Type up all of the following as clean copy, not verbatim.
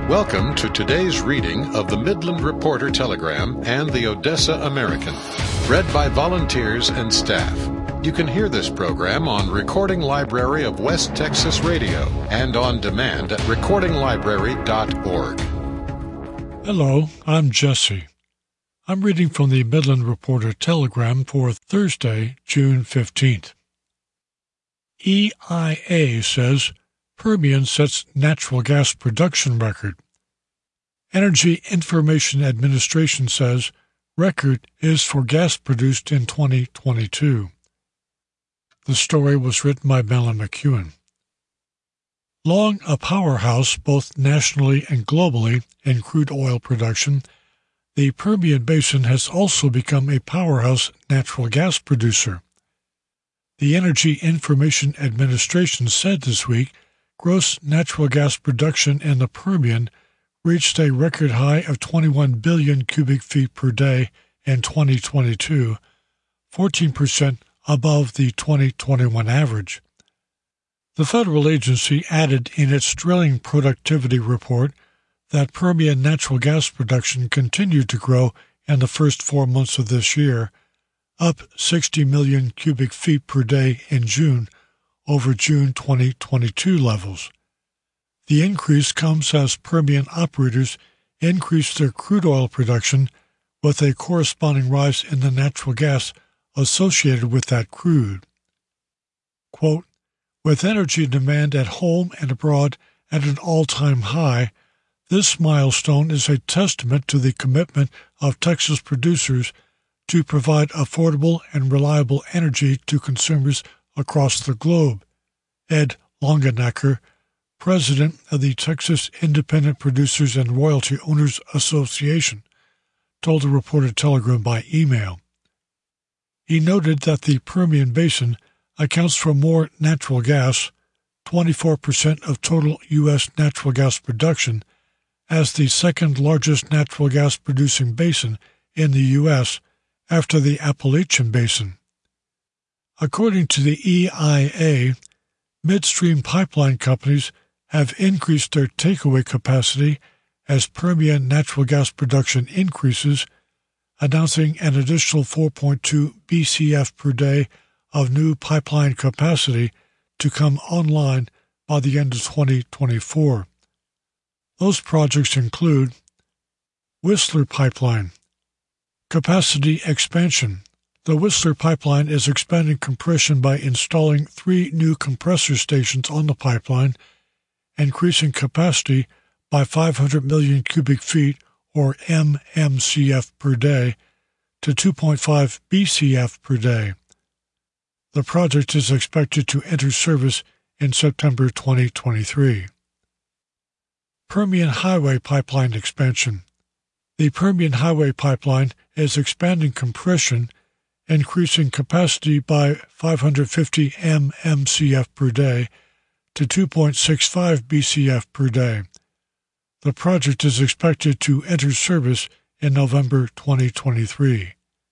Welcome to today's reading of the Midland Reporter Telegram and the Odessa American, read by volunteers and staff. You can hear this program on Recording Library of West Texas Radio and on demand at recordinglibrary.org. Hello, I'm Jesse. I'm reading from the Midland Reporter Telegram for Thursday, June 15th. EIA says Permian sets natural gas production record. Energy Information Administration says record is for gas produced in 2022. The story was written by Melon McEwen. Long a powerhouse both nationally and globally in crude oil production, the Permian Basin has also become a powerhouse natural gas producer. The Energy Information Administration said this week gross natural gas production in the Permian reached a record high of 21 billion cubic feet per day in 2022, 14% above the 2021 average. The federal agency added in its drilling productivity report that Permian natural gas production continued to grow in the first 4 months of this year, up 60 million cubic feet per day in June over June 2022 levels. The increase comes as Permian operators increase their crude oil production with a corresponding rise in the natural gas associated with that crude. Quote, with energy demand at home and abroad at an all-time high, this milestone is a testament to the commitment of Texas producers to provide affordable and reliable energy to consumers across the globe, Ed Longenecker, president of the Texas Independent Producers and Royalty Owners Association, told the Reporter Telegram by email. He noted that the Permian Basin accounts for more natural gas, 24% of total U.S. natural gas production, as the second largest natural gas producing basin in the U.S. after the Appalachian Basin. According to the EIA, midstream pipeline companies have increased their takeaway capacity as Permian natural gas production increases, announcing an additional 4.2 BCF per day of new pipeline capacity to come online by the end of 2024. Those projects include Whistler Pipeline, capacity expansion. The Whistler Pipeline is expanding compression by installing 3 new compressor stations on the pipeline, increasing capacity by 500 million cubic feet, or MMCF per day, to 2.5 BCF per day. The project is expected to enter service in September 2023. Permian Highway Pipeline expansion. The Permian Highway Pipeline is expanding compression, increasing capacity by 550 MMCF per day to 2.65 BCF per day. The project is expected to enter service in November 2023.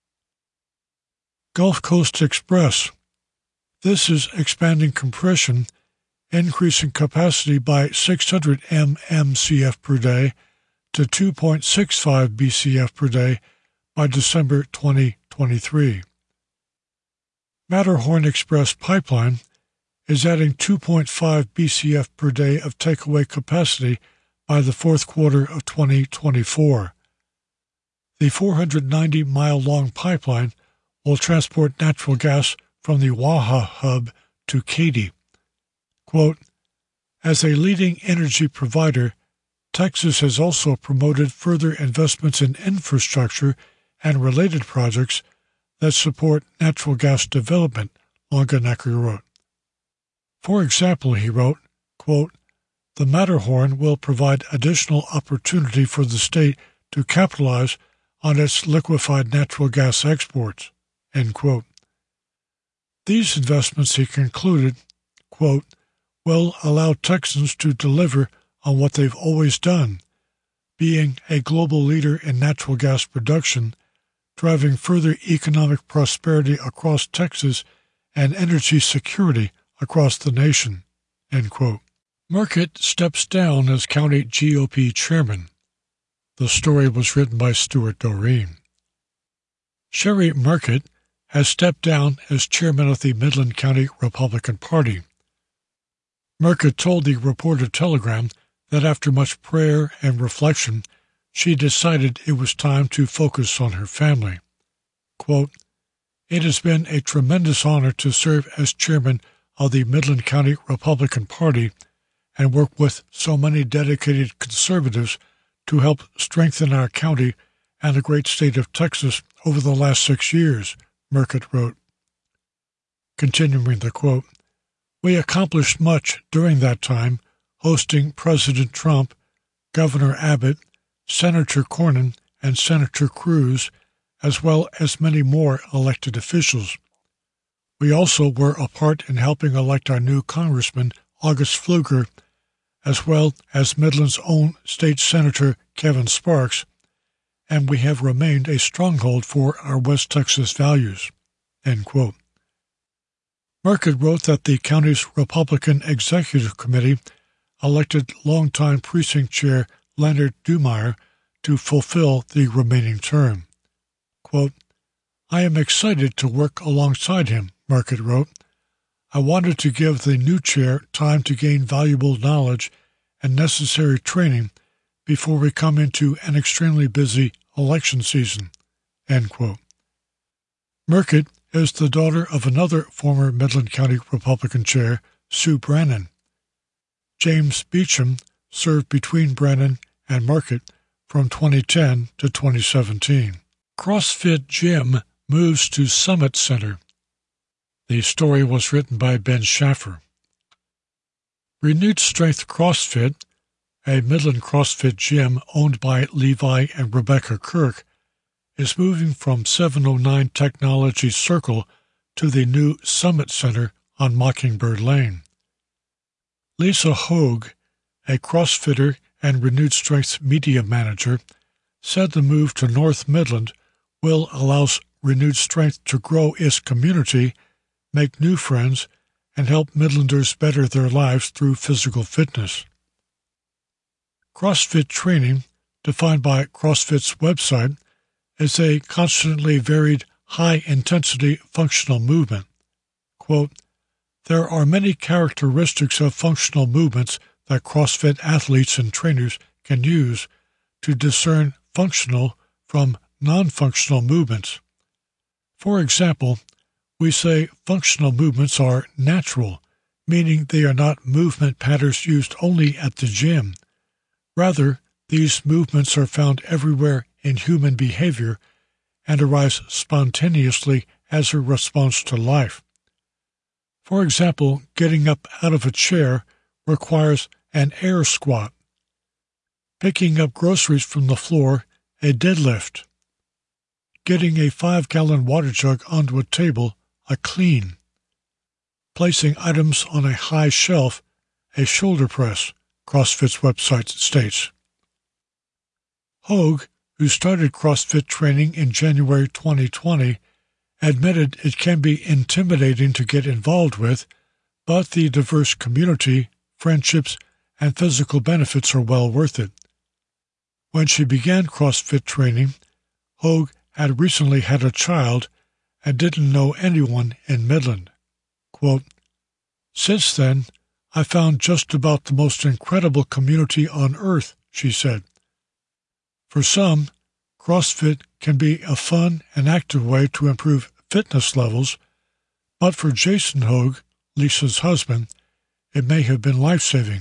Gulf Coast Express. This is expanding compression, increasing capacity by 600 MMCF per day to 2.65 BCF per day by December 2023. Matterhorn Express Pipeline is adding 2.5 BCF per day of takeaway capacity by the fourth quarter of 2024. The 490-mile-long pipeline will transport natural gas from the Waha hub to Katy. Quote, as a leading energy provider, Texas has also promoted further investments in infrastructure and related projects that support natural gas development, Longenecker wrote. For example, he wrote, quote, the Matterhorn will provide additional opportunity for the state to capitalize on its liquefied natural gas exports, end quote. These investments, he concluded, quote, will allow Texans to deliver on what they've always done, being a global leader in natural gas production, driving further economic prosperity across Texas and energy security across the nation, end quote. Murcutt steps down as county GOP chairman. The story was written by Stuart Doreen. Sherry Murcutt has stepped down as chairman of the Midland County Republican Party. Murcutt told the Reporter-Telegram that after much prayer and reflection, she decided it was time to focus on her family. Quote, "It has been a tremendous honor to serve as chairman of the Midland County Republican Party and work with so many dedicated conservatives to help strengthen our county and the great state of Texas over the last 6 years," Murcutt wrote. Continuing the quote, "We accomplished much during that time, hosting President Trump, Governor Abbott, Senator Cornyn, and Senator Cruz, as well as many more elected officials. We also were a part in helping elect our new Congressman, August Pfluger, as well as Midland's own State Senator Kevin Sparks, and we have remained a stronghold for our West Texas values." End quote. Murcutt wrote that the county's Republican Executive Committee elected longtime precinct chair Leonard Dumeyer to fulfill the remaining term. Quote, "I am excited to work alongside him," Murcutt wrote. "I wanted to give the new chair time to gain valuable knowledge and necessary training before we come into an extremely busy election season." End quote. Murcutt is the daughter of another former Midland County Republican chair, Sue Brannon. James Beecham served between Brannon and Murcutt from 2010 to 2017. CrossFit Gym moves to Summit Center. The story was written by Ben Schaffer. Renewed Strength CrossFit, a Midland CrossFit gym owned by Levi and Rebecca Kirk, is moving from 709 Technology Circle to the new Summit Center on Mockingbird Lane. Lisa Hogue, a CrossFitter and Renewed Strength media manager, said the move to North Midland will allow Renewed Strength to grow its community, make new friends, and help Midlanders better their lives through physical fitness. CrossFit training, defined by CrossFit's website, is a constantly varied, high-intensity functional movement. Quote, "There are many characteristics of functional movements that CrossFit athletes and trainers can use to discern functional from non-functional movements. For example, we say functional movements are natural, meaning they are not movement patterns used only at the gym. Rather, these movements are found everywhere in human behavior and arise spontaneously as a response to life. For example, getting up out of a chair requires an air squat. Picking up groceries from the floor, a deadlift. Getting a 5-gallon water jug onto a table, a clean. Placing items on a high shelf, a shoulder press, CrossFit's website states. Hogue, who started CrossFit training in January 2020, admitted it can be intimidating to get involved with, but the diverse community, friendships, and physical benefits are well worth it. When she began CrossFit training, Hogue had recently had a child and didn't know anyone in Midland. Quote, "Since then, I found just about the most incredible community on earth," she said. For some, CrossFit can be a fun and active way to improve fitness levels, but for Jason Hogue, Lisa's husband, it may have been life-saving.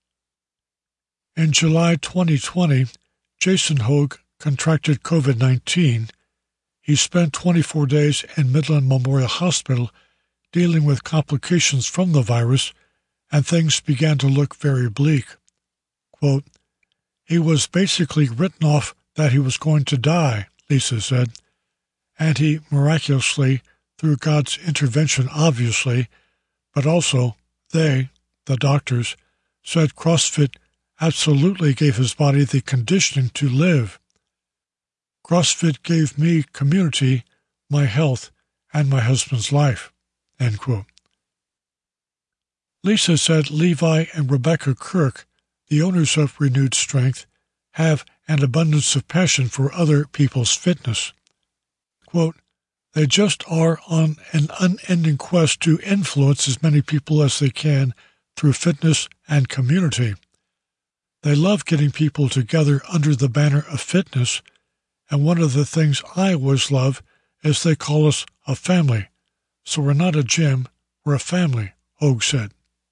In July 2020, Jason Hogue contracted COVID-19. He spent 24 days in Midland Memorial Hospital dealing with complications from the virus, and things began to look very bleak. Quote, "He was basically written off that he was going to die," Lisa said, "and he miraculously, through God's intervention obviously, but also they, the doctors, said CrossFit absolutely gave his body the conditioning to live. CrossFit gave me community, my health, and my husband's life." End quote. Lisa said Levi and Rebecca Kirk, the owners of Renewed Strength, have an abundance of passion for other people's fitness. Quote, they just are on an unending quest to influence as many people as they can through fitness and community. They love getting people together under the banner of fitness, and one of the things I always love is they call us a family. So we're not a gym, we're a family, Hogue said.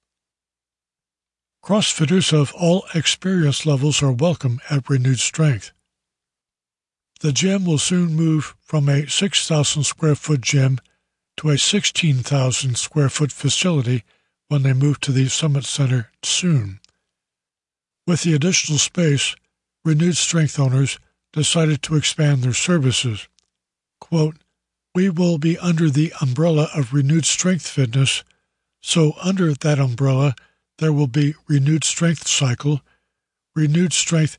CrossFitters of all experience levels are welcome at Renewed Strength. The gym will soon move from a 6,000 square foot gym to a 16,000 square foot facility when they move to the Summit Center soon. With the additional space, Renewed Strength owners decided to expand their services. Quote, we will be under the umbrella of Renewed Strength Fitness, so under that umbrella there will be Renewed Strength Cycle, Renewed Strength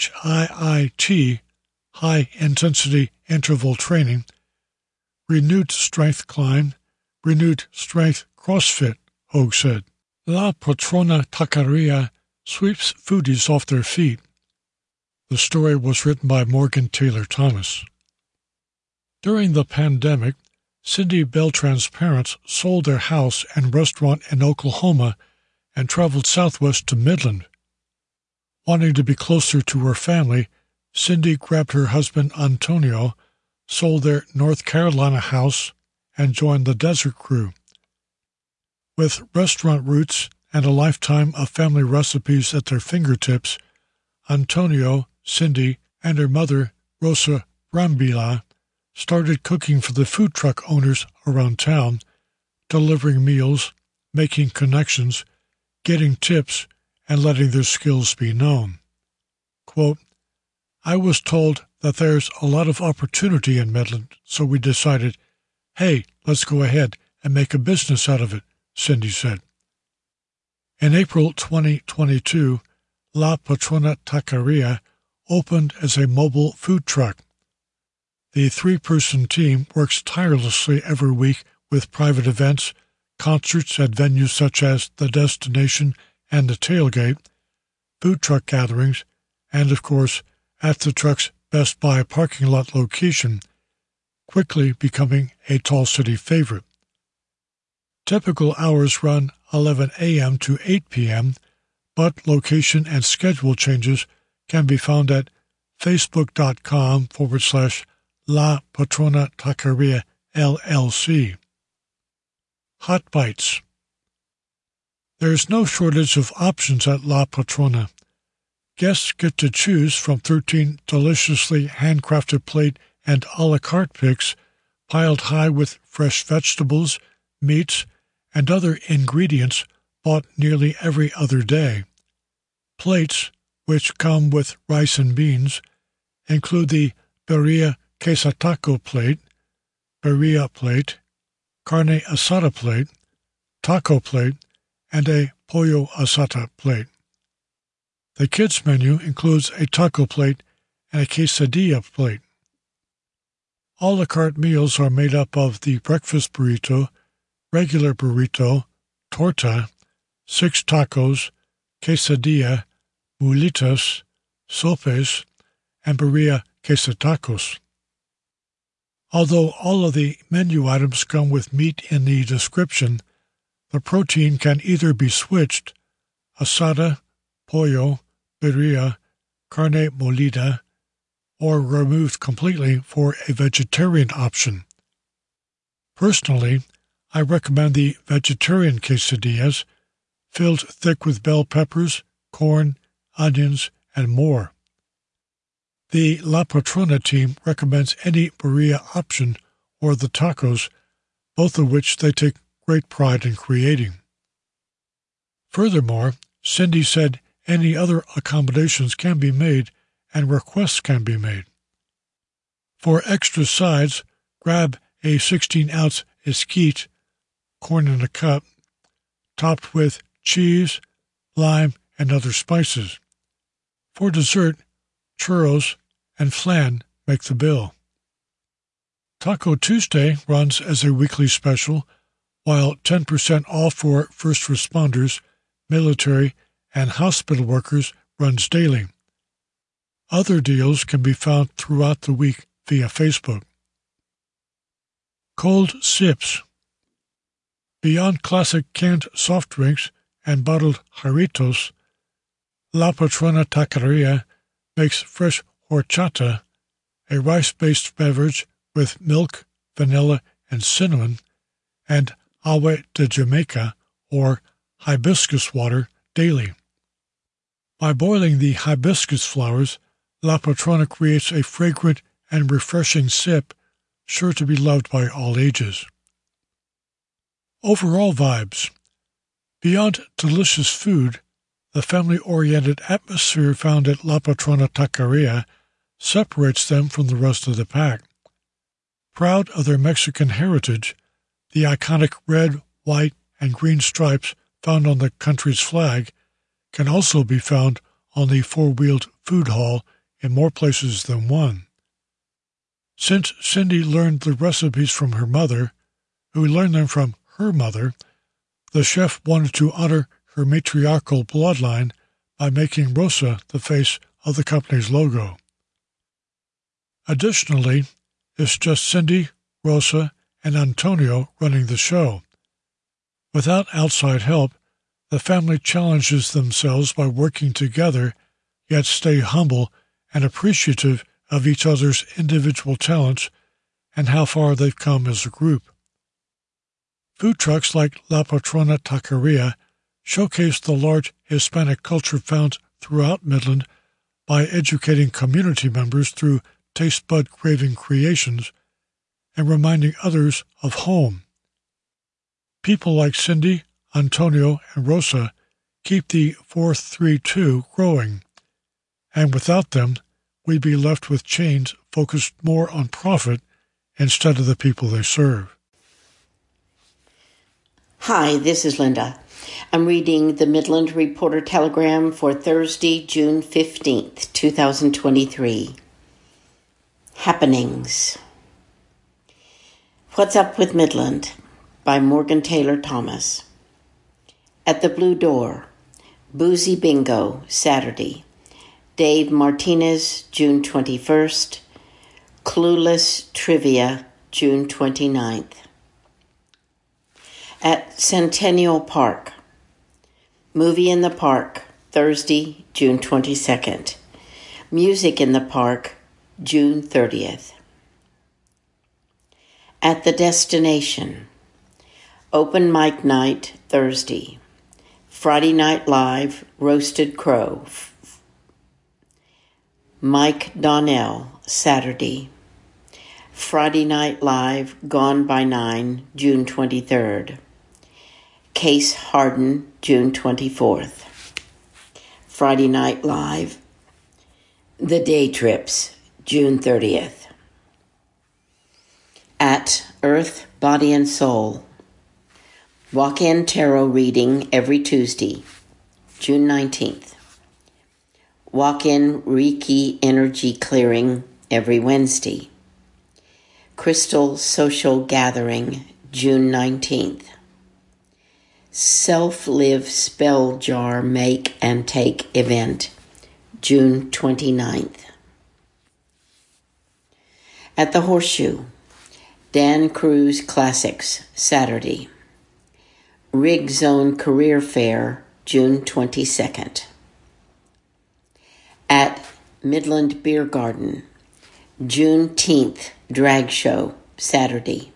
HIIT, High Intensity Interval Training, Renewed Strength Climb, Renewed Strength CrossFit, Hogue said. La Patrona Taqueria sweeps foodies off their feet. The story was written by Morgan Taylor Thomas. During the pandemic, Cindy Beltran's parents sold their house and restaurant in Oklahoma and traveled southwest to Midland. Wanting to be closer to her family, Cindy grabbed her husband Antonio, sold their North Carolina house, and joined the Desert Crew. With restaurant roots and a lifetime of family recipes at their fingertips, Antonio, Cindy, and her mother, Rosa Brambila, started cooking for the food truck owners around town, delivering meals, making connections, getting tips, and letting their skills be known. Quote, I was told that there's a lot of opportunity in Midland, so we decided, hey, let's go ahead and make a business out of it, Cindy said. In April 2022, La Patrona Taqueria opened as a mobile food truck. The 3-person team works tirelessly every week with private events, concerts at venues such as The Destination and The Tailgate, food truck gatherings, and, of course, at the truck's Best Buy parking lot location, quickly becoming a Tall City favorite. Typical hours run 11 a.m. to 8 p.m., but location and schedule changes can be found at facebook.com/La Patrona Taqueria LLC. Hot Bites. There's no shortage of options at La Patrona. Guests get to choose from 13 deliciously handcrafted plate and a la carte picks piled high with fresh vegetables, meats, and other ingredients bought nearly every other day. Plates, which come with rice and beans, include the birria quesataco plate, birria plate, carne asada plate, taco plate, and a pollo asada plate. The kids' menu includes a taco plate and a quesadilla plate. A la carte meals are made up of the breakfast burrito, regular burrito, torta, 6 tacos, quesadilla, mulitas, sopes, and birria quesatacos. Although all of the menu items come with meat in the description, the protein can either be switched, asada, pollo, birria, carne molida, or removed completely for a vegetarian option. Personally, I recommend the vegetarian quesadillas, filled thick with bell peppers, corn, onions, and more. The La Patrona team recommends any birria option or the tacos, both of which they take great pride in creating. Furthermore, Cindy said any other accommodations can be made and requests can be made. For extra sides, grab a 16-ounce esquite, corn in a cup, topped with cheese, lime, and other spices. For dessert, churros and flan make the bill. Taco Tuesday runs as a weekly special, while 10% off for first responders, military, and hospital workers runs daily. Other deals can be found throughout the week via Facebook. Cold Sips. Beyond classic canned soft drinks and bottled jarritos, La Patrona Taqueria makes fresh horchata, a rice-based beverage with milk, vanilla, and cinnamon, and agua de Jamaica, or hibiscus water, daily. By boiling the hibiscus flowers, La Patrona creates a fragrant and refreshing sip sure to be loved by all ages. Overall vibes. Beyond delicious food, the family-oriented atmosphere found at La Patrona Taqueria separates them from the rest of the pack. Proud of their Mexican heritage, the iconic red, white, and green stripes found on the country's flag can also be found on the four-wheeled food hall in more places than one. Since Cindy learned the recipes from her mother, who learned them from her mother, the chef wanted to honor her matriarchal bloodline by making Rosa the face of the company's logo. Additionally, it's just Cindy, Rosa, and Antonio running the show. Without outside help, the family challenges themselves by working together, yet stay humble and appreciative of each other's individual talents and how far they've come as a group. Food trucks like La Patrona Taqueria showcase the large Hispanic culture found throughout Midland by educating community members through taste bud craving creations and reminding others of home. People like Cindy, Antonio, and Rosa keep the 432 growing, and without them, we'd be left with chains focused more on profit instead of the people they serve. Hi, this is Linda. I'm reading the Midland Reporter Telegram for Thursday, June 15th, 2023. Happenings. What's Up with Midland by Morgan Taylor Thomas. At the Blue Door, Boozy Bingo, Saturday. Dave Martinez, June 21st. Clueless Trivia, June 29th. At Centennial Park, Movie in the Park, Thursday, June 22nd. Music in the Park, June 30th. At the Destination, Open Mic Night, Thursday. Friday Night Live, Roasted Crow. Mike Donnell, Saturday. Friday Night Live, Gone by 9, June 23rd. Case Harden, June 24th. Friday Night Live, The Day Trips, June 30th. At Earth, Body and Soul, Walk-in Tarot Reading every Tuesday, June 19th. Walk-in Reiki Energy Clearing every Wednesday. Crystal Social Gathering, June 19th. Self-Live Spell Jar Make and Take event, June 29th. At the Horseshoe, Dan Cruz Classics, Saturday. Rig Zone Career Fair, June 22nd. At Midland Beer Garden, Juneteenth Drag Show, Saturday.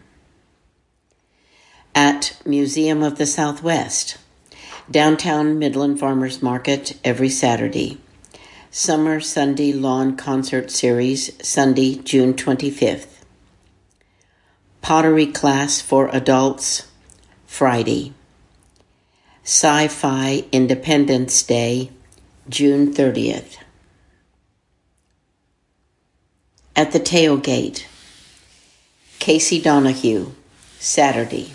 At Museum of the Southwest, Downtown Midland Farmers Market every Saturday. Summer Sunday Lawn Concert Series, Sunday, June 25th. Pottery Class for Adults, Friday. Sci-Fi Independence Day, June 30th. At the Tailgate, Casey Donahue, Saturday.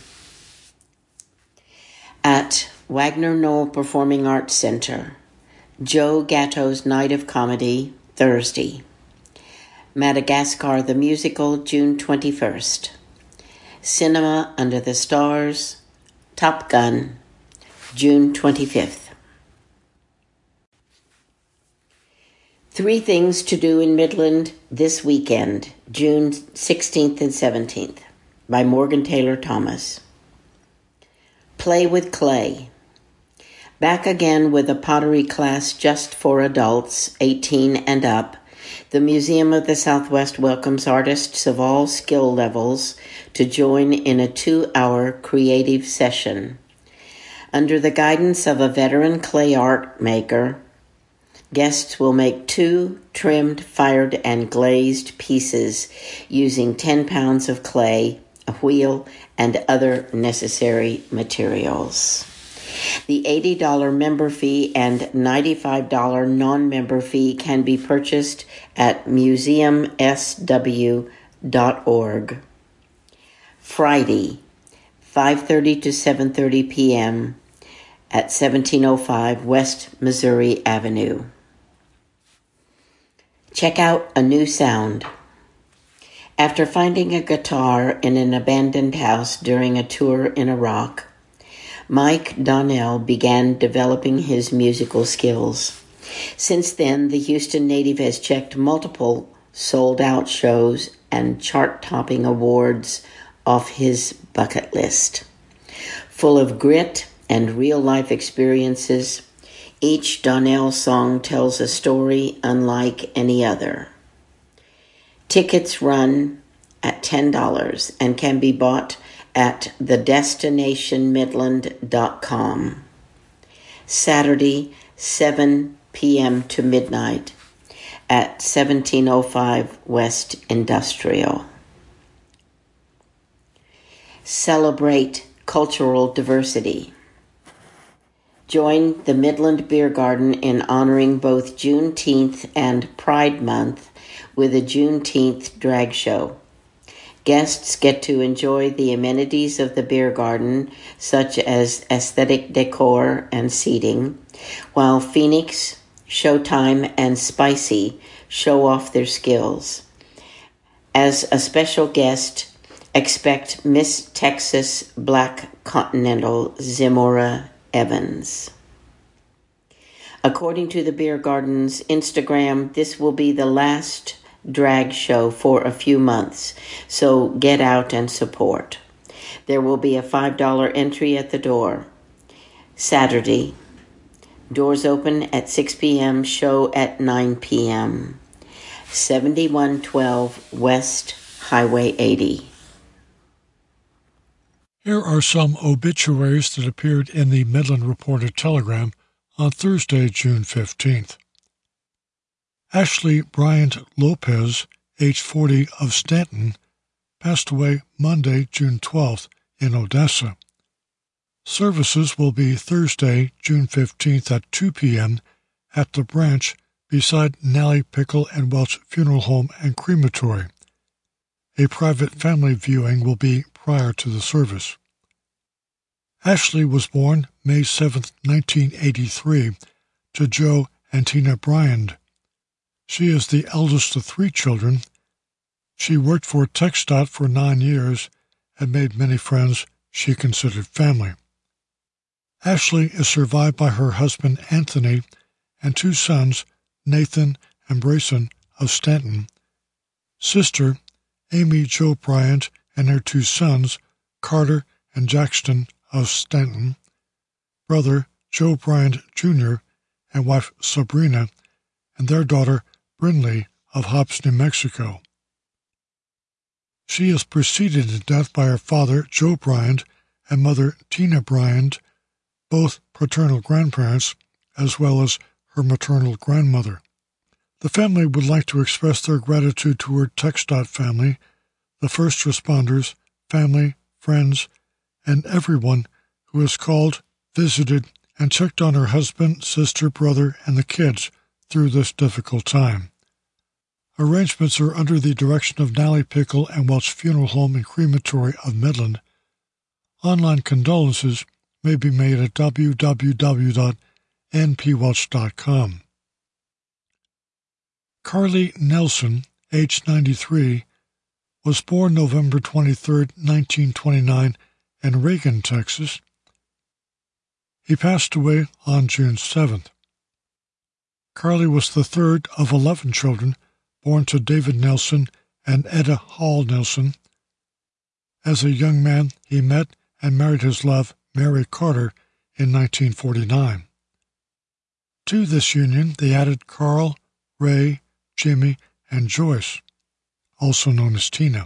At Wagner Knoll Performing Arts Center, Joe Gatto's Night of Comedy, Thursday. Madagascar the Musical, June 21st. Cinema Under the Stars, Top Gun, June 25th. 3 things to do in Midland this weekend, June 16th and 17th, by Morgan Taylor Thomas. Play with clay. Back again with a pottery class just for adults, 18 and up. The Museum of the Southwest welcomes artists of all skill levels to join in a 2-hour creative session. Under the guidance of a veteran clay art maker, guests will make 2 trimmed, fired, and glazed pieces using 10 pounds of clay, a wheel, and other necessary materials. The $80 member fee and $95 non-member fee can be purchased at museumsw.org. Friday, 5:30 to 7:30 p.m. at 1705 West Missouri Avenue. Check out a new sound. After finding a guitar in an abandoned house during a tour in Iraq, Mike Donnell began developing his musical skills. Since then, the Houston native has checked multiple sold-out shows and chart-topping awards off his bucket list. Full of grit and real-life experiences, each Donnell song tells a story unlike any other. Tickets run at $10 and can be bought at thedestinationmidland.com. Saturday, 7 p.m. to midnight at 1705 West Industrial. Celebrate cultural diversity. Join the Midland Beer Garden in honoring both Juneteenth and Pride Month with a Juneteenth drag show. Guests get to enjoy the amenities of the beer garden, such as aesthetic decor and seating, while Phoenix, Showtime, and Spicy show off their skills. As a special guest, expect Miss Texas Black Continental Zimora Evans. According to the beer garden's Instagram, this will be the last drag show for a few months, so get out and support. There will be a $5 entry at the door. Saturday, doors open at 6 p.m., show at 9 p.m. 7112 West Highway 80. Here are some obituaries that appeared in the Midland Reporter-Telegram on Thursday, June 15th. Ashley Bryant Lopez, age 40, of Stanton, passed away Monday, June 12th, in Odessa. Services will be Thursday, June 15th at 2 p.m. at the Branch beside Nally Pickle and Welch Funeral Home and Crematory. A private family viewing will be prior to the service. Ashley was born May 7, 1983, to Joe and Tina Bryant. She is the eldest of 3 children. She worked for TxDOT for 9 years and made many friends she considered family. Ashley is survived by her husband Anthony and 2 sons, Nathan and Brayson of Stanton, sister Amy Jo Bryant and her 2 sons, Carter and Jackson of Stanton, brother Joe Bryant Jr. and wife Sabrina, and their daughter Brinley of Hobbs, New Mexico. She is preceded to death by her father, Joe Bryant, and mother, Tina Bryant, both paternal grandparents, as well as her maternal grandmother. The family would like to express their gratitude to her TxDOT family, the first responders, family, friends, and everyone who has called, visited, and checked on her husband, sister, brother, and the kids through this difficult time. Arrangements are under the direction of Nally Pickle and Welch Funeral Home and Crematory of Midland. Online condolences may be made at www.npwelch.com. Carly Nelson, age 93, was born November 23, 1929, in Reagan, Texas, He passed away on June 7th. Carly was the third of 11 children born to David Nelson and Etta Hall Nelson. As a young man, he met and married his love, Mary Carter, in 1949. To this union, they added Carl, Ray, Jimmy, and Joyce, also known as Tina.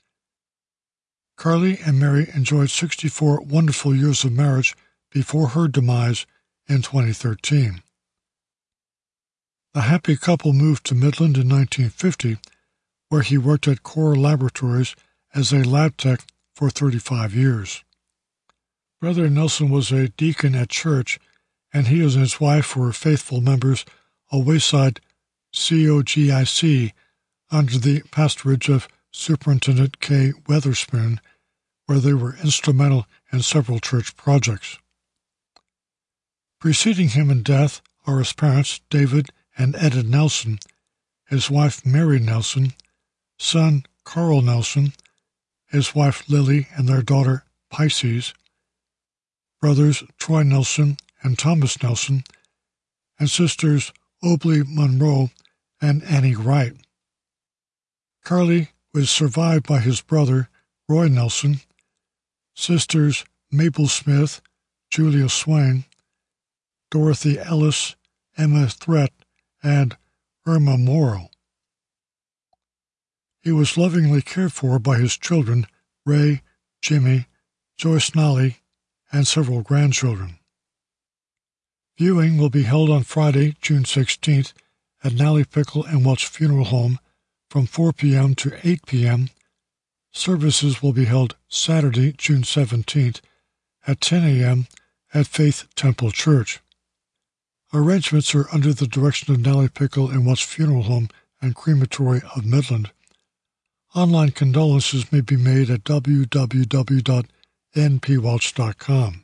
Carly and Mary enjoyed 64 wonderful years of marriage before her demise in 2013. The happy couple moved to Midland in 1950, where he worked at Core Laboratories as a lab tech for 35 years. Brother Nelson was a deacon at church, and he and his wife were faithful members of Wayside COGIC under the pastorage of Superintendent K. Weatherspoon, where they were instrumental in several church projects. Preceding him in death are his parents, David and Etta Nelson, his wife Mary Nelson, son Carl Nelson, his wife Lily and their daughter Pisces, brothers Troy Nelson and Thomas Nelson, and sisters Obley Monroe and Annie Wright. Carly was survived by his brother Roy Nelson, sisters Mabel Smith, Julia Swain, Dorothy Ellis, Emma Threat, and Irma Morrow. He was lovingly cared for by his children, Ray, Jimmy, Joyce Nolly, and several grandchildren. Viewing will be held on Friday, June 16th at Nally Pickle and Welch Funeral Home from 4 p.m. to 8 p.m. Services will be held Saturday, June 17th at 10 a.m. at Faith Temple Church. Arrangements are under the direction of Nally Pickle and Welch Funeral Home and Crematory of Midland. Online condolences may be made at www.npwelch.com.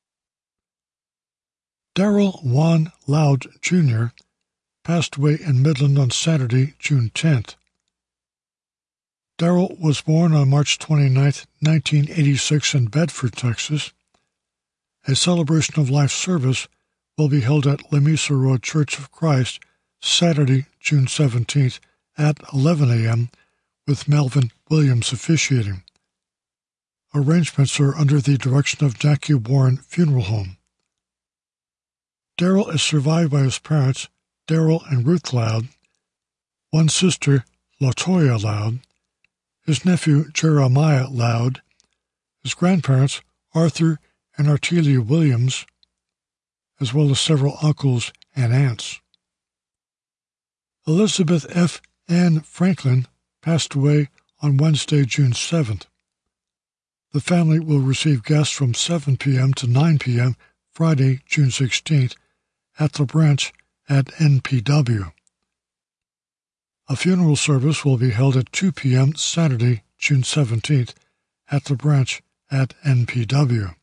Darrell Juan Loud, Jr. passed away in Midland on Saturday, June 10th. Darrell was born on March 29, 1986 in Bedford, Texas. A celebration of life service will be held at Lemesa Road Church of Christ Saturday, June 17th at 11 a.m. with Melvin Williams officiating. Arrangements are under the direction of Jackie Warren Funeral Home. Darrell is survived by his parents, Darrell and Ruth Loud, one sister, Latoya Loud, his nephew, Jeremiah Loud, his grandparents, Arthur and Artelia Williams, as well as several uncles and aunts. Elizabeth F. Ann Franklin passed away on Wednesday, June 7th. The family will receive guests from 7 p.m. to 9 p.m. Friday, June 16th, at the branch at NPW. A funeral service will be held at 2 p.m. Saturday, June 17th, at the branch at NPW.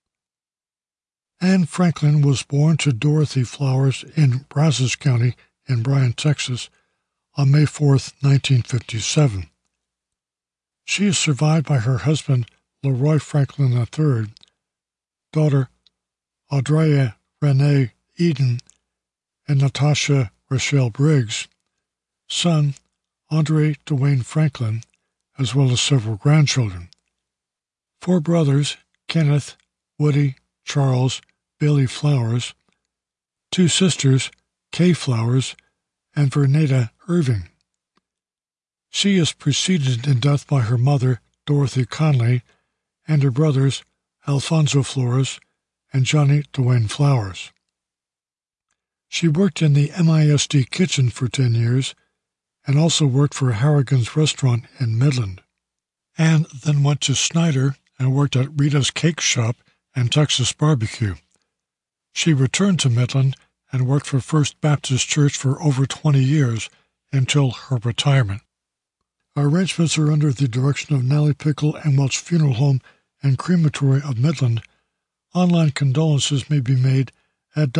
Anne Franklin was born to Dorothy Flowers in Brazos County in Bryan, Texas, on May 4, 1957. She is survived by her husband, Leroy Franklin III, daughter Audrey Renee Eden and Natasha Rochelle Briggs, son Andre Dwayne Franklin, as well as several grandchildren. 4 brothers, Kenneth, Woody, Charles, Billy Flowers, 2 sisters, Kay Flowers, and Verneda Irving. She is preceded in death by her mother, Dorothy Conley, and her brothers, Alfonso Flores and Johnny Dwayne Flowers. She worked in the MISD kitchen for 10 years and also worked for Harrigan's Restaurant in Midland. Anne then went to Snyder and worked at Rita's Cake Shop and Texas Barbecue. She returned to Midland and worked for First Baptist Church for over 20 years until her retirement. Arrangements are under the direction of Nally Pickle and Welch Funeral Home and Crematory of Midland. Online condolences may be made at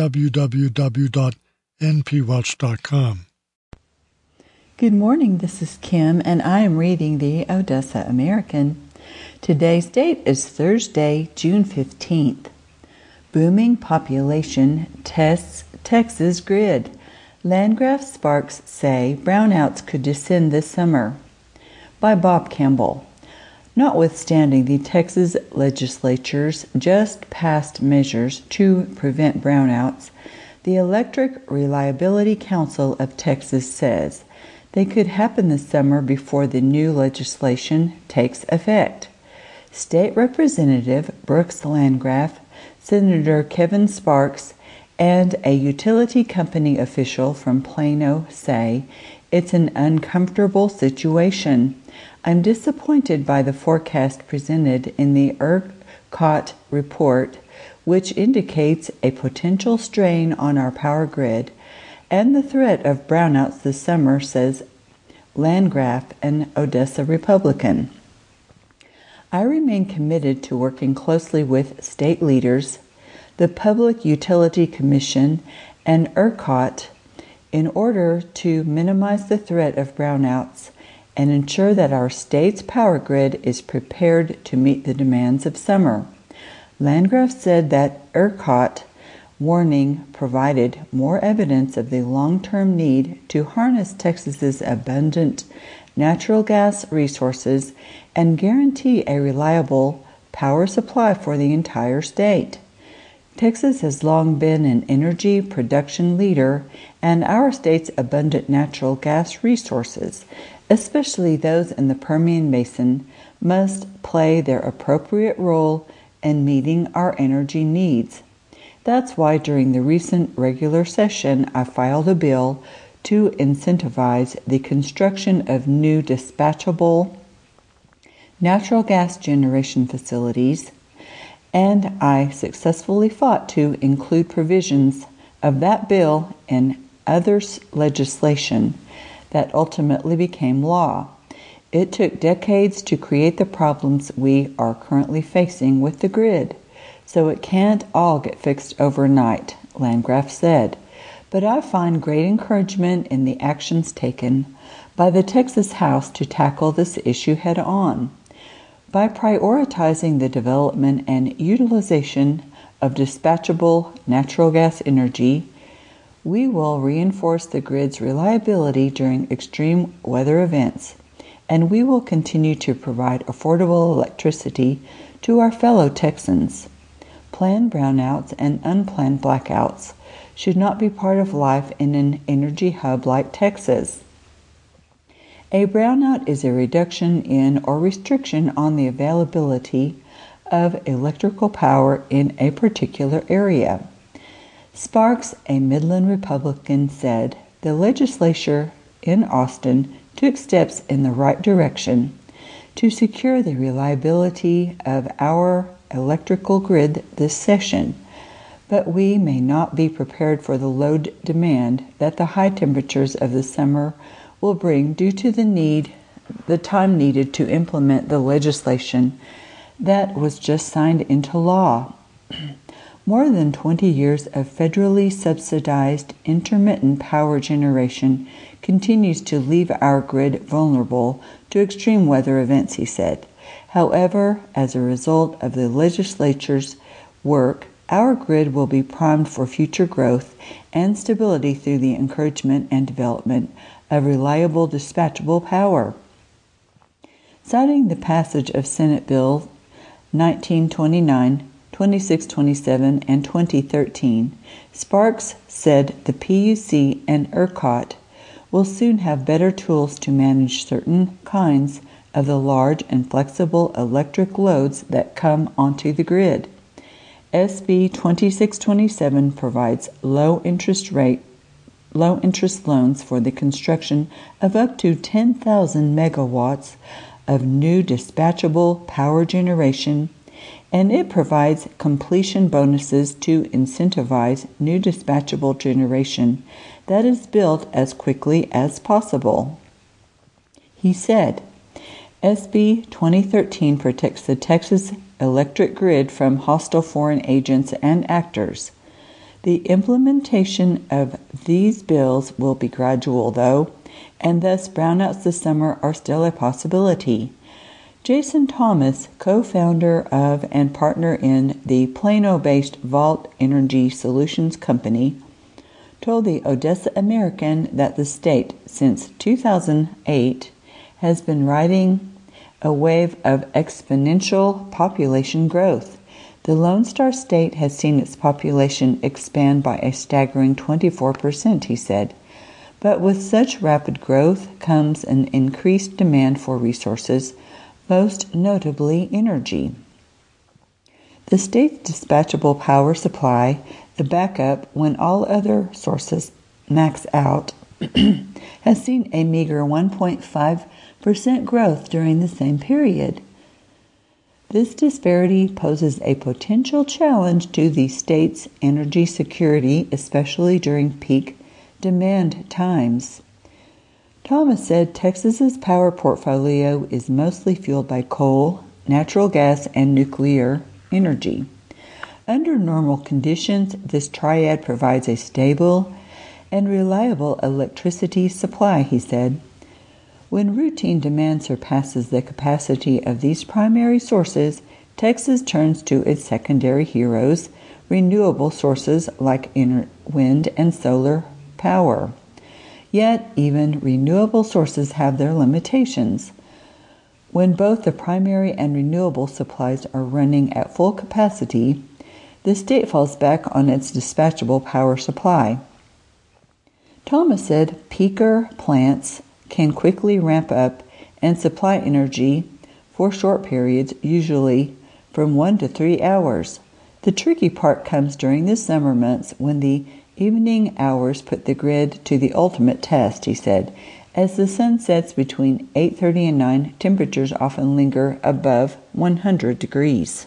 www.npwelch.com. Good morning, this is Kim, and I am reading the Odessa American. Today's date is Thursday, June 15th. Booming population tests Texas grid. Landgraf Sparks say brownouts could descend this summer. By Bob Campbell. Notwithstanding the Texas legislature's just passed measures to prevent brownouts, the Electric Reliability Council of Texas says they could happen this summer before the new legislation takes effect. State Representative Brooks Landgraf, Senator Kevin Sparks, and a utility company official from Plano say it's an uncomfortable situation. I'm disappointed by the forecast presented in the ERCOT report, which indicates a potential strain on our power grid and the threat of brownouts this summer, says Landgraf, an Odessa Republican. I remain committed to working closely with state leaders, the Public Utility Commission, and ERCOT in order to minimize the threat of brownouts and ensure that our state's power grid is prepared to meet the demands of summer. Landgraf said that ERCOT warning provided more evidence of the long-term need to harness Texas's abundant natural gas resources and guarantee a reliable power supply for the entire state. Texas has long been an energy production leader, and our state's abundant natural gas resources, especially those in the Permian Basin, must play their appropriate role in meeting our energy needs. That's why during the recent regular session I filed a bill to incentivize the construction of new dispatchable natural gas generation facilities, and I successfully fought to include provisions of that bill in other legislation that ultimately became law. It took decades to create the problems we are currently facing with the grid, so it can't all get fixed overnight, Landgraf said. But I find great encouragement in the actions taken by the Texas House to tackle this issue head on. By prioritizing the development and utilization of dispatchable natural gas energy, we will reinforce the grid's reliability during extreme weather events, and we will continue to provide affordable electricity to our fellow Texans. Planned brownouts and unplanned blackouts should not be part of life in an energy hub like Texas. A brownout is a reduction in or restriction on the availability of electrical power in a particular area. Sparks, a Midland Republican, said the legislature in Austin took steps in the right direction to secure the reliability of our electrical grid this session, but we may not be prepared for the load demand that the high temperatures of the summer will bring due to the time needed to implement the legislation that was just signed into law. More than 20 years of federally subsidized intermittent power generation continues to leave our grid vulnerable to extreme weather events, he said. However, as a result of the legislature's work, our grid will be primed for future growth and stability through the encouragement and development of reliable dispatchable power. Citing the passage of Senate Bill 1929, 2627, and 2013, Sparks said the PUC and ERCOT will soon have better tools to manage certain kinds of the large and flexible electric loads that come onto the grid. SB 2627 provides low interest loans for the construction of up to 10,000 megawatts of new dispatchable power generation, and it provides completion bonuses to incentivize new dispatchable generation that is built as quickly as possible. He said, SB 2013 protects the Texas electric grid from hostile foreign agents and actors. The implementation of these bills will be gradual, though, and thus brownouts this summer are still a possibility. Jason Thomas, co-founder of and partner in the Plano-based Vault Energy Solutions Company, told the Odessa American that the state, since 2008, has been riding a wave of exponential population growth. The Lone Star State has seen its population expand by a staggering 24%, he said. But with such rapid growth comes an increased demand for resources, most notably energy. The state's dispatchable power supply, the backup when all other sources max out, has seen a meager 1.5% growth during the same period. This disparity poses a potential challenge to the state's energy security, especially during peak demand times. Thomas said Texas's power portfolio is mostly fueled by coal, natural gas, and nuclear energy. Under normal conditions, this triad provides a stable and reliable electricity supply, he said. When routine demand surpasses the capacity of these primary sources, Texas turns to its secondary heroes, renewable sources like wind and solar power. Yet, even renewable sources have their limitations. When both the primary and renewable supplies are running at full capacity, the state falls back on its dispatchable power supply. Thomas said peaker plants can quickly ramp up and supply energy for short periods, usually from 1 to 3 hours. The tricky part comes during the summer months when the evening hours put the grid to the ultimate test, he said. As the sun sets between 8:30 and 9, temperatures often linger above 100 degrees.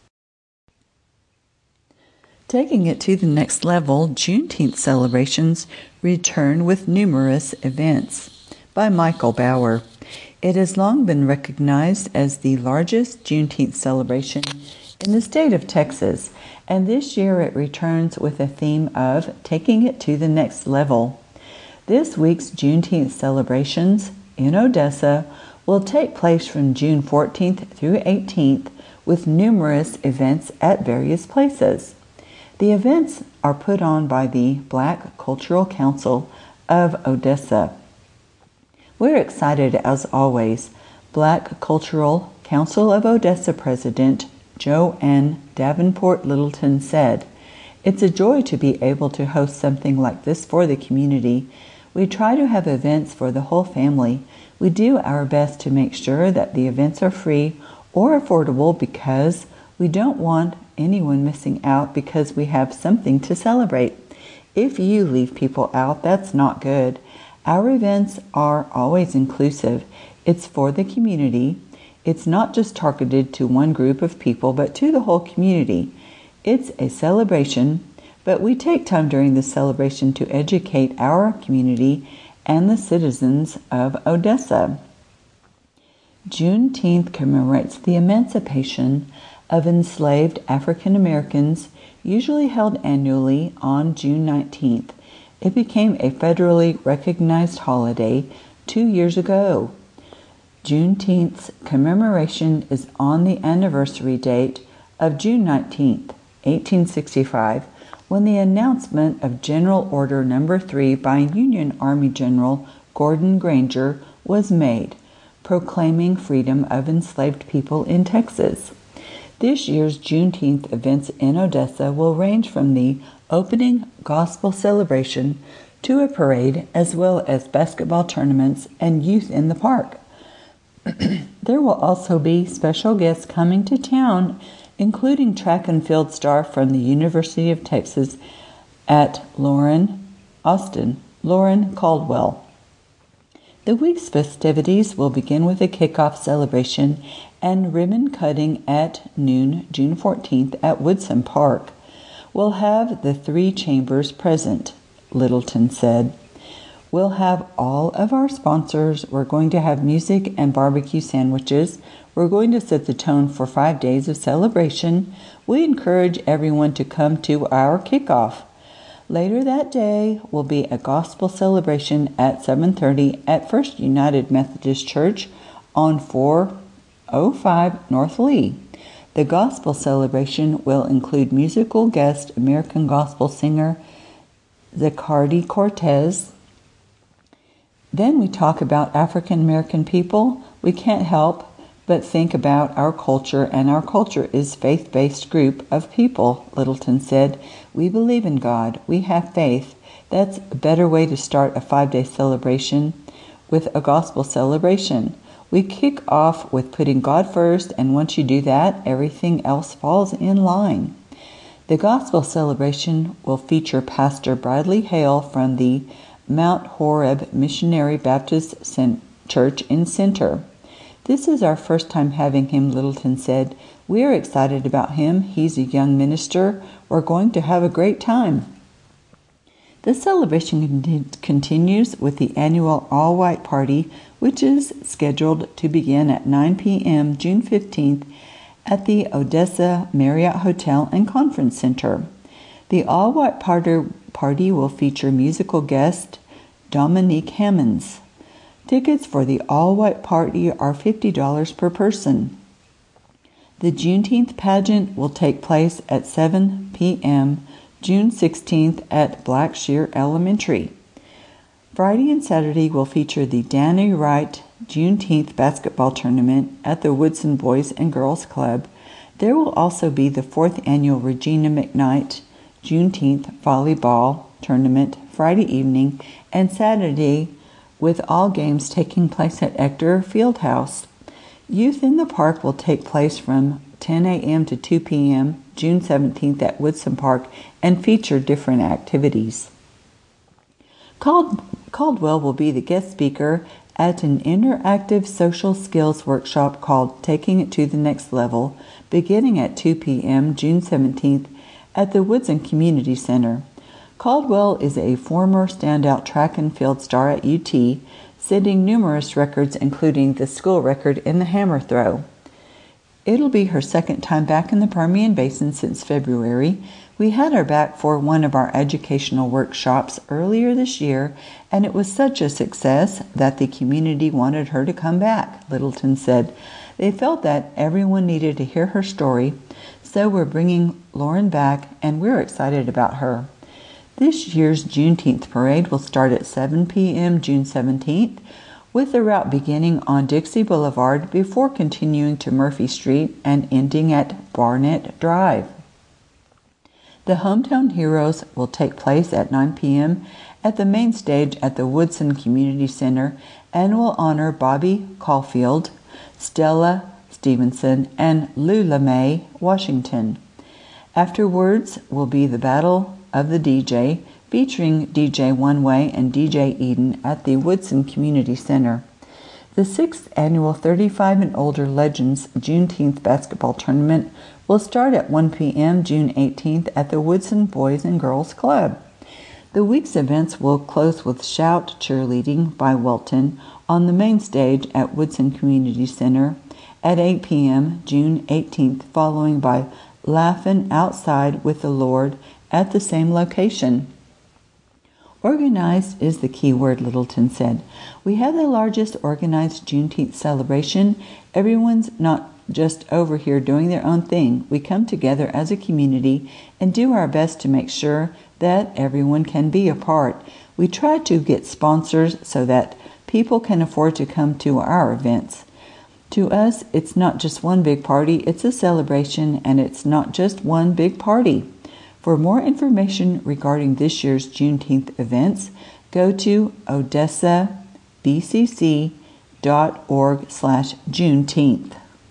Taking it to the next level, Juneteenth celebrations return with numerous events. By Michael Bauer. It has long been recognized as the largest Juneteenth celebration in the state of Texas, and this year it returns with a theme of taking it to the next level. This week's Juneteenth celebrations in Odessa will take place from June 14th through 18th with numerous events at various places. The events are put on by the Black Cultural Council of Odessa. We're excited as always. Black Cultural Council of Odessa President Joanne Davenport Littleton said, "It's a joy to be able to host something like this for the community. We try to have events for the whole family. We do our best to make sure that the events are free or affordable because we don't want anyone missing out because we have something to celebrate. If you leave people out, that's not good. Our events are always inclusive. It's for the community. It's not just targeted to one group of people, but to the whole community. It's a celebration, but we take time during the celebration to educate our community and the citizens of Odessa." Juneteenth commemorates the emancipation of enslaved African Americans, usually held annually on June 19th. It became a federally recognized holiday 2 years ago. Juneteenth's commemoration is on the anniversary date of June 19th, 1865, when the announcement of General Order No. 3 by Union Army General Gordon Granger was made, proclaiming freedom of enslaved people in Texas. This year's Juneteenth events in Odessa will range from the opening gospel celebration to a parade, as well as basketball tournaments and youth in the park. There will also be special guests coming to town, including track and field star from the University of Texas at Lauren Caldwell. The week's festivities will begin with a kickoff celebration and ribbon cutting at noon, June 14th at Woodson Park. We'll have the 3 chambers present, Littleton said. We'll have all of our sponsors. We're going to have music and barbecue sandwiches. We're going to set the tone for 5 days of celebration. We encourage everyone to come to our kickoff. Later that day will be a gospel celebration at 7:30 at First United Methodist Church on 4 605 North Lee. The gospel celebration will include musical guest American gospel singer Zacardi Cortez. Then we talk about African American people. We can't help but think about our culture, and our culture is a faith-based group of people, Littleton said. We believe in God. We have faith. That's a better way to start a 5-day celebration with a gospel celebration. We kick off with putting God first, and once you do that, everything else falls in line. The gospel celebration will feature Pastor Bradley Hale from the Mount Horeb Missionary Baptist Church in Center. This is our first time having him, Littleton said. We're excited about him. He's a young minister. We're going to have a great time. The celebration continues with the annual all-white party, which is scheduled to begin at 9 p.m. June 15th at the Odessa Marriott Hotel and Conference Center. The all-white party will feature musical guest Dominique Hammonds. Tickets for the all-white party are $50 per person. The Juneteenth pageant will take place at 7 p.m. June 16th at Blackshear Elementary. Friday and Saturday will feature the Danny Wright Juneteenth basketball tournament at the Woodson Boys and Girls Club. There will also be the 4th annual Regina McKnight Juneteenth volleyball tournament Friday evening and Saturday, with all games taking place at Ector Fieldhouse. Youth in the Park will take place from 10 a.m. to 2 p.m. June 17th at Woodson Park and feature different activities. Caldwell will be the guest speaker at an interactive social skills workshop called Taking It to the Next Level, beginning at 2 p.m. June 17th at the Woodson Community Center. Caldwell is a former standout track and field star at UT, setting numerous records including the school record in the hammer throw. It'll be her second time back in the Permian Basin since February. We had her back for one of our educational workshops earlier this year, and it was such a success that the community wanted her to come back, Littleton said. They felt that everyone needed to hear her story, so we're bringing Lauren back, and we're excited about her. This year's Juneteenth parade will start at 7 p.m. June 17th, with the route beginning on Dixie Boulevard before continuing to Murphy Street and ending at Barnett Drive. The Hometown Heroes will take place at 9 p.m. at the main stage at the Woodson Community Center and will honor Bobby Caulfield, Stella Stevenson, and Lula Mae Washington. Afterwards will be the Battle of the DJ, featuring DJ One Way and DJ Eden at the Woodson Community Center. The 6th annual 35 and older Legends Juneteenth basketball tournament will start at 1 p.m. June 18th at the Woodson Boys and Girls Club. The week's events will close with Shout Cheerleading by Welton on the main stage at Woodson Community Center at 8 p.m. June 18th, following by Laughin' Outside with the Lord at the same location. Organized is the key word, Littleton said. We have the largest organized Juneteenth celebration. Everyone's not just over here doing their own thing. We come together as a community and do our best to make sure that everyone can be a part. We try to get sponsors so that people can afford to come to our events. To us, it's not just one big party, it's a celebration, and it's not just one big party. For more information regarding this year's Juneteenth events, go to odessabcc.org/Juneteenth.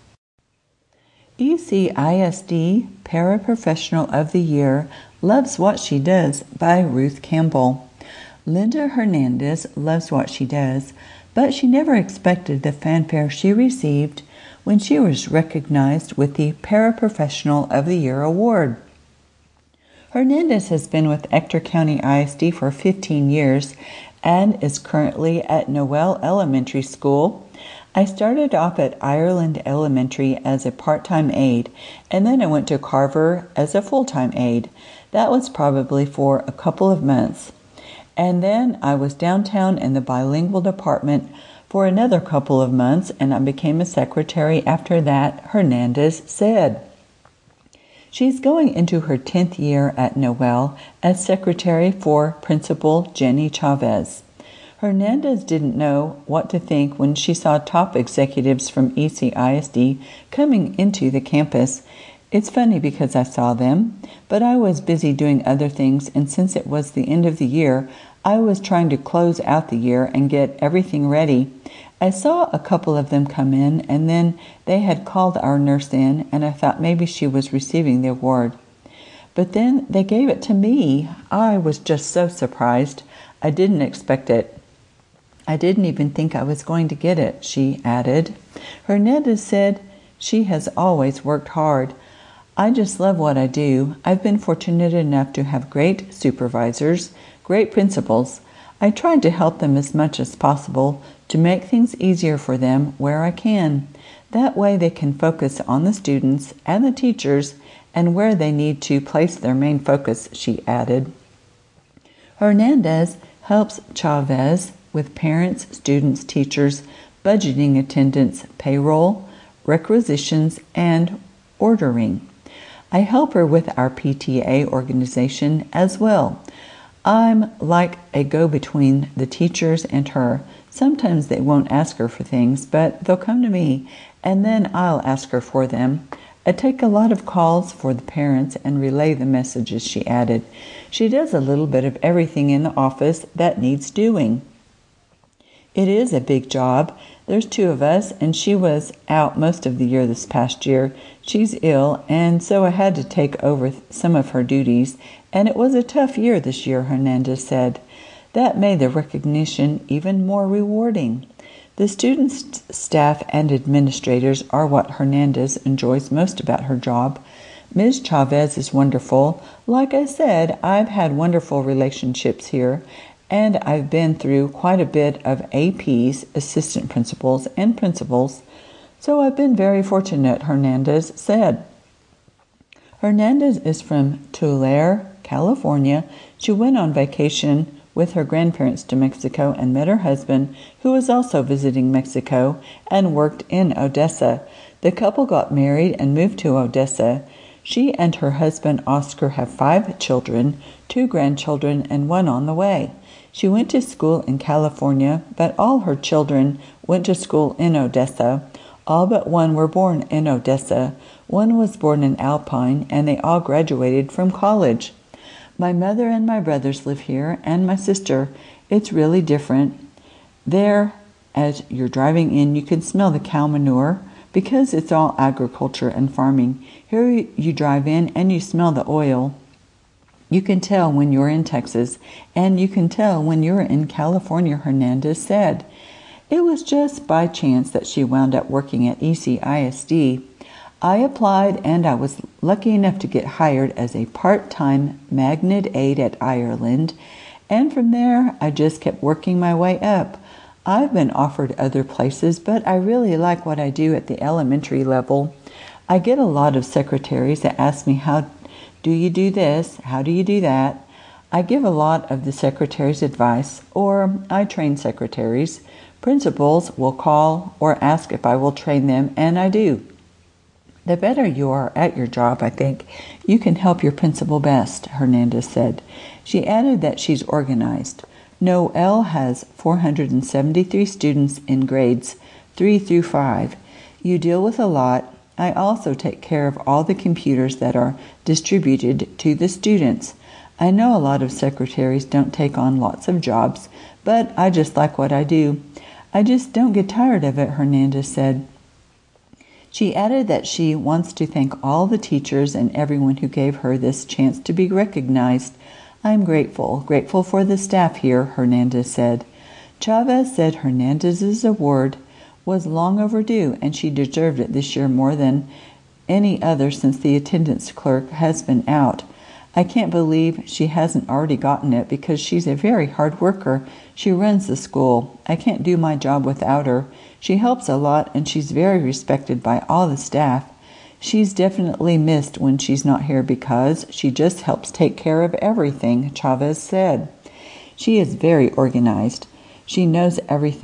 ECISD Paraprofessional of the Year Loves What She Does by Ruth Campbell. Linda Hernandez loves what she does, but she never expected the fanfare she received when she was recognized with the Paraprofessional of the Year award. Hernandez has been with Ector County ISD for 15 years and is currently at Noel Elementary School. I started off at Ireland Elementary as a part-time aide, and then I went to Carver as a full-time aide. That was probably for a couple of months. And then I was downtown in the bilingual department for another couple of months, and I became a secretary after that, Hernandez said. She's going into her 10th year at Noel as secretary for Principal Jenny Chavez. Hernandez didn't know what to think when she saw top executives from ECISD coming into the campus. It's funny because I saw them, but I was busy doing other things, and since it was the end of the year, I was trying to close out the year and get everything ready. I saw a couple of them come in, and then they had called our nurse in, and I thought maybe she was receiving the award. But then they gave it to me. I was just so surprised. I didn't expect it. I didn't even think I was going to get it, she added. Hernandez said she has always worked hard. I just love what I do. I've been fortunate enough to have great supervisors, great principals. I tried to help them as much as possible to make things easier for them where I can. That way they can focus on the students and the teachers and where they need to place their main focus, she added. Hernandez helps Chavez with parents, students, teachers, budgeting, attendance, payroll, requisitions, and ordering. I help her with our PTA organization as well. I'm like a go-between the teachers and her. Sometimes they won't ask her for things, but they'll come to me, and then I'll ask her for them. I take a lot of calls for the parents and relay the messages, she added. She does a little bit of everything in the office that needs doing. It is a big job. There's 2 of us, and she was out most of the year this past year. She's ill, and so I had to take over some of her duties, and it was a tough year this year, Hernandez said. That made the recognition even more rewarding. The students, staff, and administrators are what Hernandez enjoys most about her job. Ms. Chavez is wonderful. Like I said, I've had wonderful relationships here, and I've been through quite a bit of APs, assistant principals, and principals, so I've been very fortunate, Hernandez said. Hernandez is from Tulare, California. She went on vacation with her grandparents to Mexico and met her husband, who was also visiting Mexico, and worked in Odessa. The couple got married and moved to Odessa. She and her husband, Oscar, have 5 children, 2 grandchildren, and 1 on the way. She went to school in California, but all her children went to school in Odessa. All but 1 were born in Odessa. 1 was born in Alpine, and they all graduated from college. My mother and my brothers live here, and my sister. It's really different. There, as you're driving in, you can smell the cow manure because it's all agriculture and farming. Here you drive in and you smell the oil. You can tell when you're in Texas, and you can tell when you're in California, Hernandez said. It was just by chance that she wound up working at ECISD. I applied, and I was lucky enough to get hired as a part-time magnet aide at Ireland, and from there I just kept working my way up. I've been offered other places, but I really like what I do at the elementary level. I get a lot of secretaries that ask me, how do you do this? How do you do that? I give a lot of the secretaries advice, or I train secretaries. Principals will call or ask if I will train them, and I do. The better you are at your job, I think, you can help your principal best, Hernandez said. She added that she's organized. Noel has 473 students in grades 3 through 5. You deal with a lot. I also take care of all the computers that are distributed to the students. I know a lot of secretaries don't take on lots of jobs, but I just like what I do. I just don't get tired of it, Hernandez said. She added that she wants to thank all the teachers and everyone who gave her this chance to be recognized. I'm grateful for the staff here, Hernandez said. Chavez said Hernandez's award was long overdue, and she deserved it this year more than any other since the attendance clerk has been out. I can't believe she hasn't already gotten it because she's a very hard worker. She runs the school. I can't do my job without her. She helps a lot, and she's very respected by all the staff. She's definitely missed when she's not here because she just helps take care of everything, Chavez said. She is very organized. She knows everything,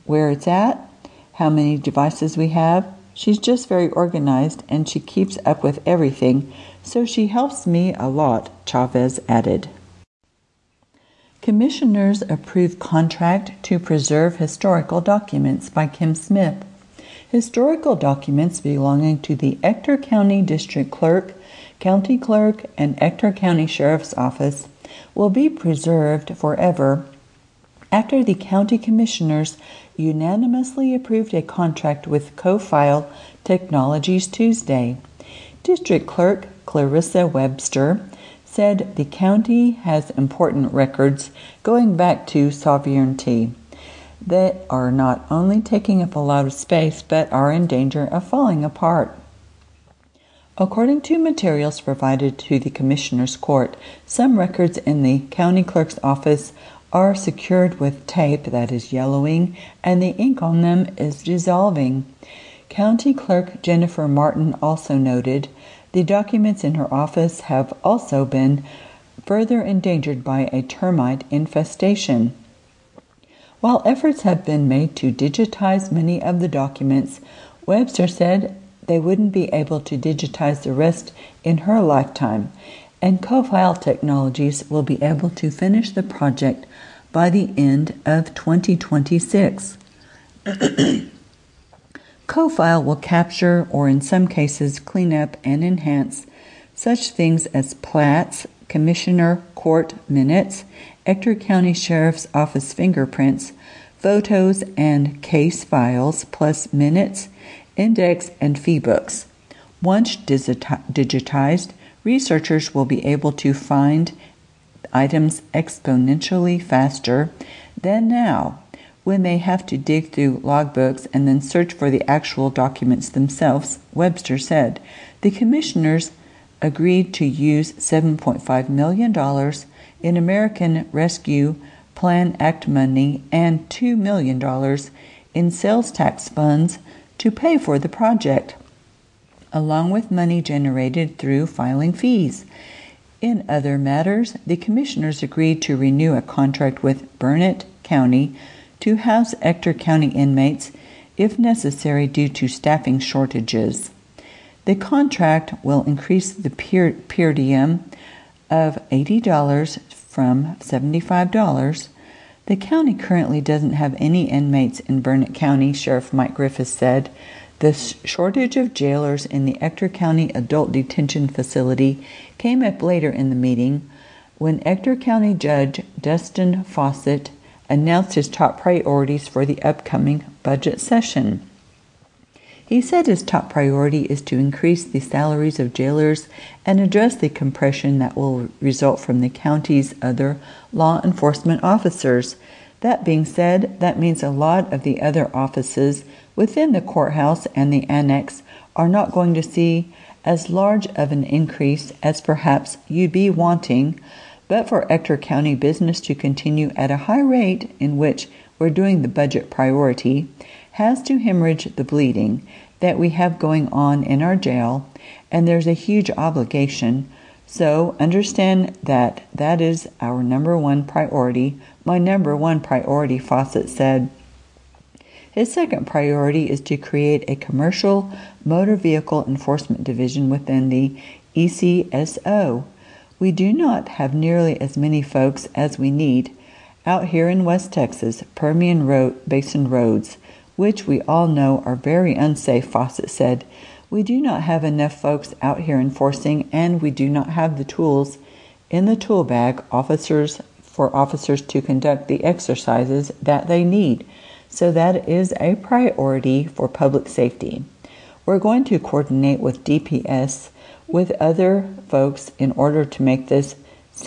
where it's at, how many devices we have. She's just very organized and she keeps up with everything, so she helps me a lot, Chavez added. Commissioners approved contract to preserve historical documents by Kim Smith. Historical documents belonging to the Ector County District Clerk, County Clerk, and Ector County Sheriff's Office will be preserved forever after the County Commissioners unanimously approved a contract with CoFile Technologies Tuesday. District Clerk Clarissa Webster said the county has important records going back to sovereignty that are not only taking up a lot of space but are in danger of falling apart. According to materials provided to the Commissioner's Court, some records in the County Clerk's office are secured with tape that is yellowing and the ink on them is dissolving. County Clerk Jennifer Martin also noted the documents in her office have also been further endangered by a termite infestation. While efforts have been made to digitize many of the documents, Webster said they wouldn't be able to digitize the rest in her lifetime, and CoFile Technologies will be able to finish the project by the end of 2026. CoFile will capture, or in some cases clean up and enhance, such things as plats, Commissioner Court minutes, Ector County Sheriff's Office fingerprints, photos and case files, plus minutes, index, and fee books. Once digitized, researchers will be able to find items exponentially faster than now, when they have to dig through logbooks and then search for the actual documents themselves, Webster said. The commissioners agreed to use $7.5 million in American Rescue Plan Act money and $2 million in sales tax funds to pay for the project, along with money generated through filing fees. In other matters, the commissioners agreed to renew a contract with Burnett County to house Ector County inmates if necessary due to staffing shortages. The contract will increase the per diem of $80 from $75. The county currently doesn't have any inmates in Burnett County, Sheriff Mike Griffiths said. The shortage of jailers in the Ector County Adult Detention Facility came up later in the meeting when Ector County Judge Dustin Fawcett announced his top priorities for the upcoming budget session. He said his top priority is to increase the salaries of jailers and address the compression that will result from the county's other law enforcement officers. That being said, that means a lot of the other offices within the courthouse and the annex are not going to see as large of an increase as perhaps you'd be wanting, but for Ector County business to continue at a high rate in which we're doing the budget priority has to hemorrhage the bleeding that we have going on in our jail, and there's a huge obligation. So understand that that is our number one priority, my number one priority, Fawcett said. His second priority is to create a commercial motor vehicle enforcement division within the ECSO. We do not have nearly as many folks as we need out here in West Texas, Permian Basin roads, which we all know are very unsafe, Fawcett said. We do not have enough folks out here enforcing, and we do not have the tools in the tool bag for officers to conduct the exercises that they need. So that is a priority for public safety. We're going to coordinate with DPS with other folks in order to make this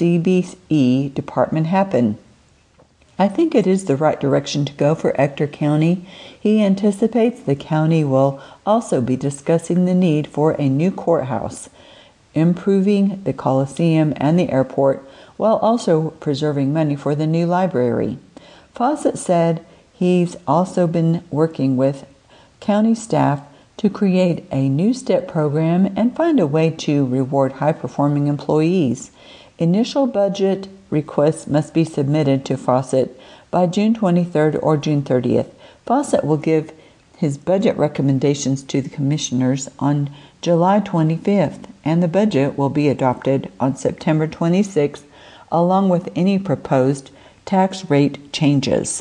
CBE department happen. I think it is the right direction to go for Ector County. He anticipates the county will also be discussing the need for a new courthouse, improving the Coliseum and the airport, while also preserving money for the new library. Fawcett said he's also been working with county staff to create a new STEP program and find a way to reward high-performing employees. Initial budget requests must be submitted to Fawcett by June 23rd or June 30th, Fawcett will give his budget recommendations to the commissioners on July 25th, and the budget will be adopted on September 26th, along with any proposed tax rate changes.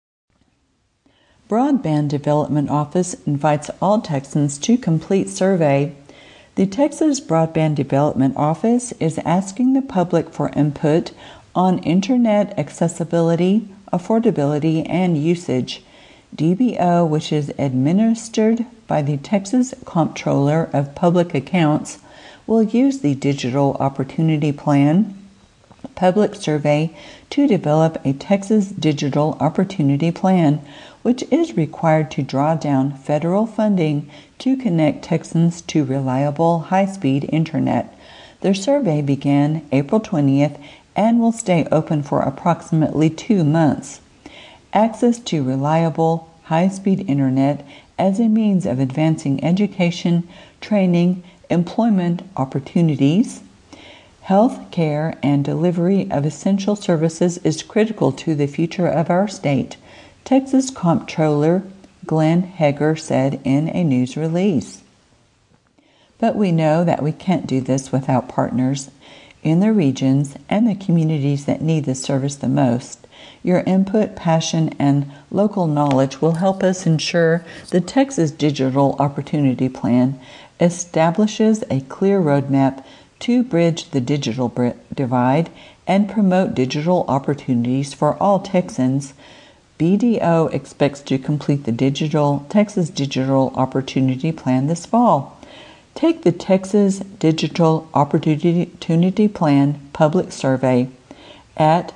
Broadband Development Office invites all Texans to complete survey. The Texas Broadband Development Office is asking the public for input on Internet accessibility, affordability, and usage. DBO, which is administered by the Texas Comptroller of Public Accounts, will use the Digital Opportunity Plan public survey to develop a Texas Digital Opportunity Plan, which is required to draw down federal funding to connect Texans to reliable high-speed internet. The survey began April 20th and will stay open for approximately 2 months. Access to reliable, high-speed internet as a means of advancing education, training, employment opportunities, health care, and delivery of essential services is critical to the future of our state, Texas Comptroller Glenn Hegar said in a news release. But we know that we can't do this without partners in the regions and the communities that need the service the most. Your input, passion, and local knowledge will help us ensure the Texas Digital Opportunity Plan establishes a clear roadmap to bridge the digital divide and promote digital opportunities for all Texans. BDO expects to complete the Texas Digital Opportunity Plan this fall. Take the Texas Digital Opportunity Plan public survey at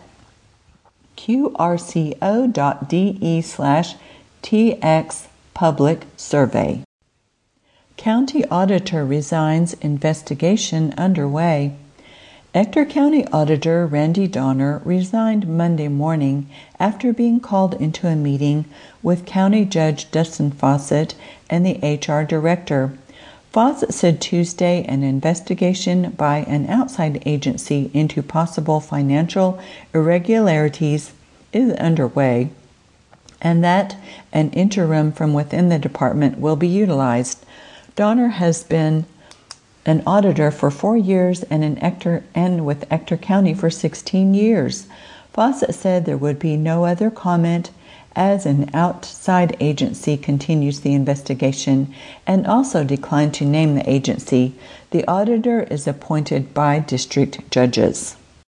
qrco.de/txpublicsurvey. County Auditor resigns, investigation underway. Ector County Auditor Randy Donner resigned Monday morning after being called into a meeting with County Judge Dustin Fawcett and the HR Director. Fawcett said Tuesday an investigation by an outside agency into possible financial irregularities is underway, and that an interim from within the department will be utilized. Donner has been an auditor for 4 years and with Ector County for 16 years. Fawcett said there would be no other comment as an outside agency continues the investigation, and also declined to name the agency. The auditor is appointed by district judges.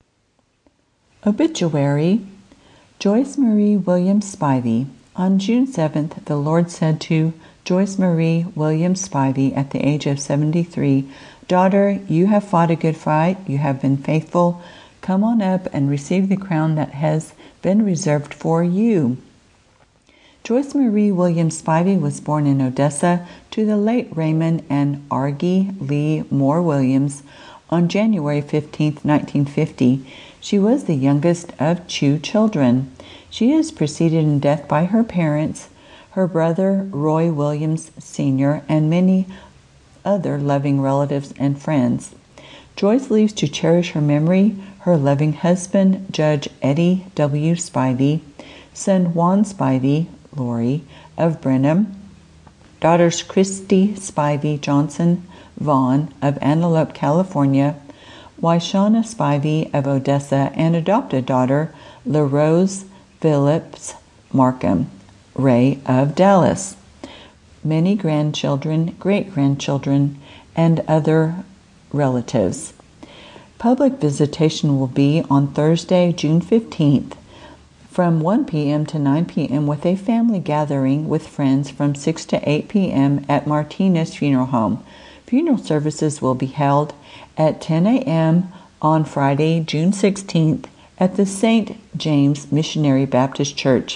Obituary: Joyce Marie Williams Spivey. On June 7th, the Lord said to Joyce Marie Williams Spivey at the age of 73, "Daughter, you have fought a good fight. You have been faithful. Come on up and receive the crown that has been reserved for you." Joyce Marie Williams Spivey was born in Odessa to the late Raymond and Argie Lee Moore Williams on January 15, 1950. She was the youngest of 2 children. She is preceded in death by her parents, her brother Roy Williams Sr., and many other loving relatives and friends. Joyce leaves to cherish her memory her loving husband, Judge Eddie W. Spivey, son Juan Spivey, Lori, of Brenham, daughters Christy Spivey Johnson Vaughn of Antelope, California, Wyshana Spivey of Odessa, and adopted daughter LaRose Phillips Markham Ray of Dallas. Many grandchildren, great-grandchildren, and other relatives. Public visitation will be on Thursday, June 15th, from 1 p.m. to 9 p.m. with a family gathering with friends from 6 to 8 p.m. at Martinez Funeral Home. Funeral services will be held at 10 a.m. on Friday, June 16th at the St. James Missionary Baptist Church,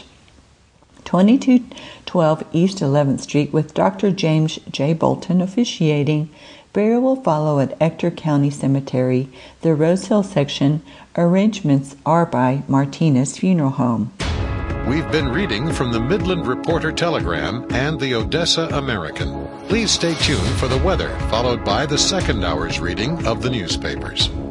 2212 East 11th Street, with Dr. James J. Bolton officiating. Burial will follow at Ector County Cemetery, the Rose Hill section. Arrangements are by Martinez Funeral Home. We've been reading from the Midland Reporter Telegram and the Odessa American. Please stay tuned for the weather, followed by the second hour's reading of the newspapers.